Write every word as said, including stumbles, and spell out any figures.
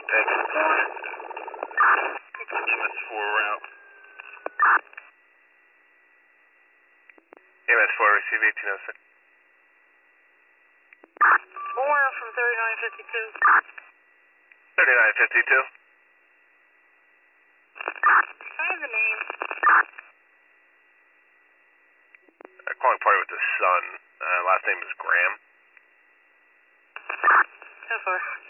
Attention four. M S four route. M S four, receive eighteen oh six. Four from thirty-nine fifty-two. thirty-nine fifty-two. I have the name. Uh, calling party with the son. Uh, last name is Graham. So far.